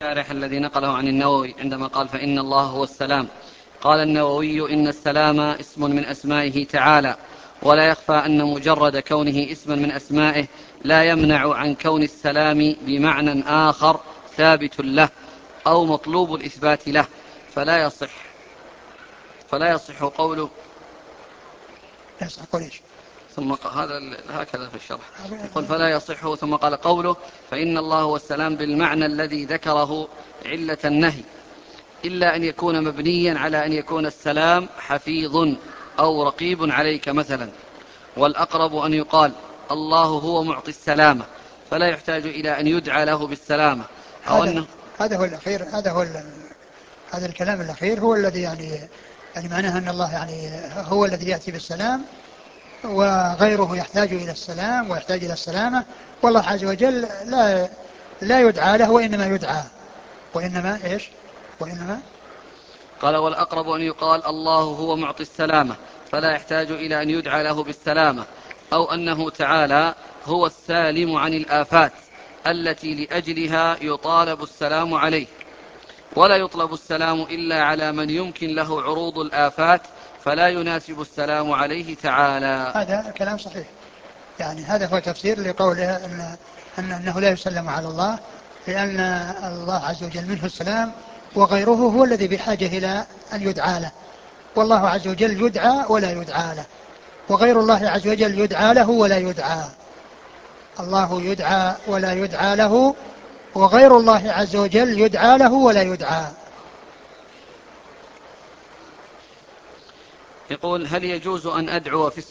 الشارح الذي نقله عن النووي عندما قال فإن الله هو السلام. قال النووي إن السلام اسم من أسمائه تعالى، ولا يخفى أن مجرد كونه اسما من أسمائه لا يمنع عن كون السلام بمعنى آخر ثابت له أو مطلوب الإثبات له، فلا يصح قوله. ثم هذا هكذا في الشرح يقول فلا يصح، ثم قال قوله فإن الله هو السلام بالمعنى الذي ذكره علة النهي، إلا أن يكون مبنيا على أن يكون السلام حفيظ أو رقيب عليك مثلا، والأقرب أن يقال الله هو معطي السلامة، فلا يحتاج إلى أن يدعى له بالسلامة أو أنه هذا هو الأخير، هذا الكلام الأخير هو الذي يعني معناه أن الله يعني هو الذي يأتي بالسلام، وغيره يحتاج إلى السلام ويحتاج إلى السلامة، والله عز وجل لا يدعى له، وإنما قال والأقرب أن يقال الله هو معطي السلامة، فلا يحتاج إلى أن يدعى له بالسلامة، أو أنه تعالى هو السالم عن الآفات التي لأجلها يطالب السلام عليه، ولا يطلب السلام إلا على من يمكن له عروض الآفات، فلا يناسب السلام عليه تعالى. هذا كلام صحيح، يعني هذا هو تفسير لقوله أنه لا يسلم على الله، لأن الله عز وجل منه السلام، وغيره هو الذي بحاجة إلى أن يدعى له، والله عز وجل يدعى ولا يدعى له، وغير الله عز وجل يدعى له ولا يدعى. الله يدعى ولا يدعى له، وغير الله عز وجل يدعى له ولا يدعى. يقول هل يجوز أن أدعو في